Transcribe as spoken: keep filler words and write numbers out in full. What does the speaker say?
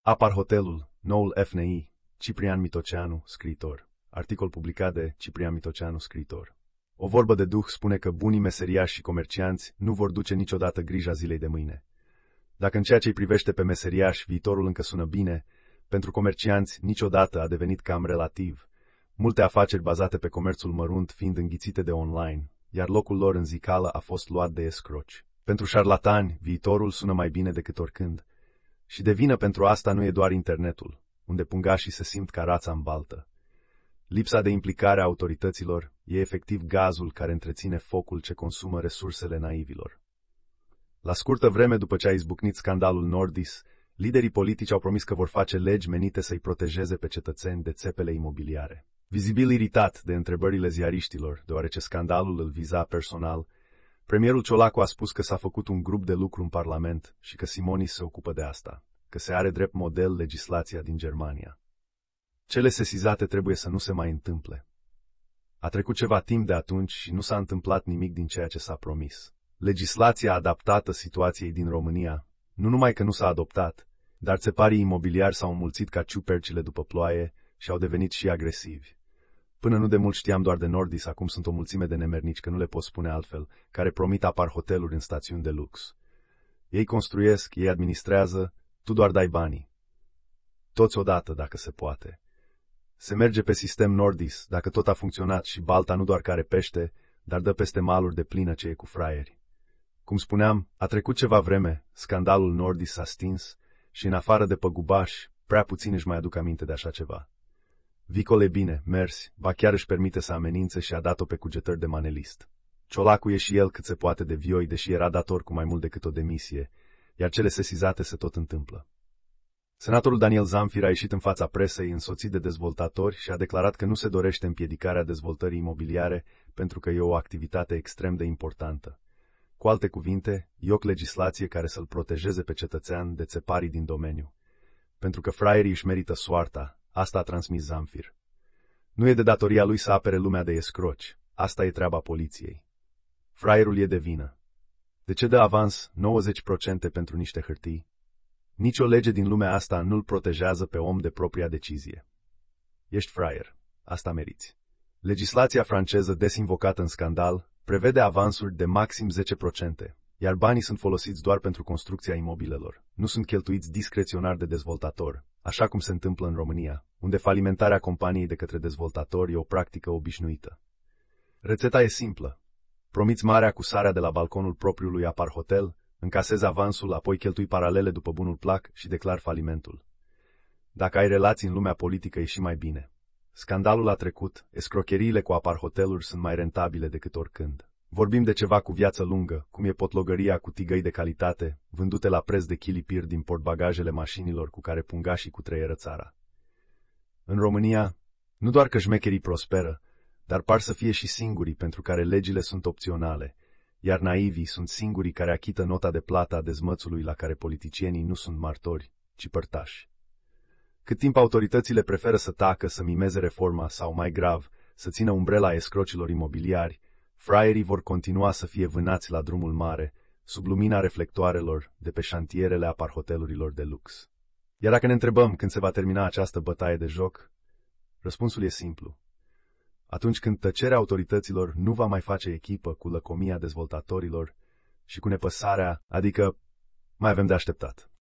Apar hotelul, noul F N I, Ciprian Mitoceanu, scriitor. Articol publicat de Ciprian Mitoceanu, scriitor. O vorbă de duh spune că bunii meseriași și comercianți nu vor duce niciodată grija zilei de mâine. Dacă în ceea ce îi privește pe meseriași viitorul încă sună bine, pentru comercianți niciodată a devenit cam relativ, multe afaceri bazate pe comerțul mărunt fiind înghițite de online, iar locul lor în zicală a fost luat de escroci. Pentru șarlatani, viitorul sună mai bine decât oricând. Și de vină pentru asta nu e doar internetul, unde pungașii se simt ca rața în baltă. Lipsa de implicare a autorităților e efectiv gazul care întreține focul ce consumă resursele naivilor. La scurtă vreme după ce a izbucnit scandalul Nordis, liderii politici au promis că vor face legi menite să-i protejeze pe cetățeni de țepele imobiliare. Vizibil iritat de întrebările ziariștilor, deoarece scandalul îl viza personal, premierul Ciolacu a spus că s-a făcut un grup de lucru în Parlament și că Simonis se ocupă de asta, că se are drept model legislația din Germania. Cele sesizate trebuie să nu se mai întâmple. A trecut ceva timp de atunci și nu s-a întâmplat nimic din ceea ce s-a promis. Legislația adaptată situației din România, nu numai că nu s-a adoptat, dar țeparii imobiliari s-au înmulțit ca ciupercile după ploaie și au devenit și agresivi. Până nu de mult știam doar de Nordis, acum sunt o mulțime de nemernici, că nu le pot spune altfel, care promit apar hoteluri în stațiuni de lux. Ei construiesc, ei administrează, tu doar dai banii. Toți odată, dacă se poate. Se merge pe sistem Nordis, dacă tot a funcționat și balta nu doar care pește, dar dă peste maluri de plină ce e cu fraieri. Cum spuneam, a trecut ceva vreme, scandalul Nordis s-a stins și în afară de păgubași, prea puțin își mai aduc aminte de așa ceva. Vicol e bine, mersi, ba chiar își permite să amenințe și a dat-o pe cugetări de manelist. Ciolacu e și el cât se poate de vioi, deși era dator cu mai mult decât o demisie, iar cele sesizate se tot întâmplă. Senatorul Daniel Zamfir a ieșit în fața presei însoțit de dezvoltatori și a declarat că nu se dorește împiedicarea dezvoltării imobiliare pentru că e o activitate extrem de importantă. Cu alte cuvinte, e o legislație care să-l protejeze pe cetățean de țeparii din domeniu. Pentru că fraierii își merită soarta, asta a transmis Zamfir. Nu e de datoria lui să apere lumea de escroci, asta e treaba poliției. Fraierul e de vină. De ce dă avans nouăzeci la sută pentru niște hârtii? Nici o lege din lumea asta nu-l protejează pe om de propria decizie. Ești fraier, asta meriți. Legislația franceză des invocată în scandal prevede avansuri de maxim zece la sută, iar banii sunt folosiți doar pentru construcția imobilelor, nu sunt cheltuiți discreționar de dezvoltator, așa cum se întâmplă în România, unde falimentarea companiei de către dezvoltatori e o practică obișnuită. Rețeta e simplă. Promiți marea cu sarea de la balconul propriului apar hotel, încasezi avansul, apoi cheltui paralele după bunul plac și declar falimentul. Dacă ai relații în lumea politică e și mai bine. Scandalul a trecut, escrocheriile cu apar hoteluri sunt mai rentabile decât oricând. Vorbim de ceva cu viață lungă, cum e potlogăria cu tigăi de calitate, vândute la preț de chilipir din portbagajele mașinilor cu care pungașii cutreieră țara. În România, nu doar că șmecherii prosperă, dar par să fie și singurii pentru care legile sunt opționale, iar naivii sunt singurii care achită nota de plată a dezmățului la care politicienii nu sunt martori, ci părtași. Cât timp autoritățile preferă să tacă, să mimeze reforma sau, mai grav, să țină umbrela escrocilor imobiliari, fraierii vor continua să fie vânați la drumul mare, sub lumina reflectoarelor de pe șantierele apar hotelurilor de lux. Iar dacă ne întrebăm când se va termina această bătaie de joc, răspunsul e simplu. Atunci când tăcerea autorităților nu va mai face echipă cu lăcomia dezvoltatorilor și cu nepăsarea, adică mai avem de așteptat.